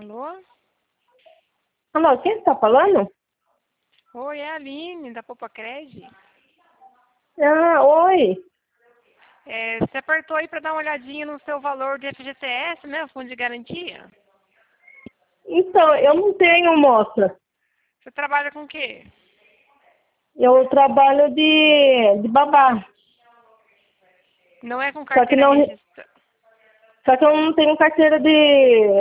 Alô? Alô, quem está falando? Oi, é a Aline, da Popacred. Ah, oi. Você apertou aí para dar uma olhadinha no seu valor de FGTS, né? Fundo de garantia? Então, eu não tenho, moça. Você trabalha com o quê? Eu trabalho de babá. Não é com Só que carteira não, registrada. só que eu não tenho carteira de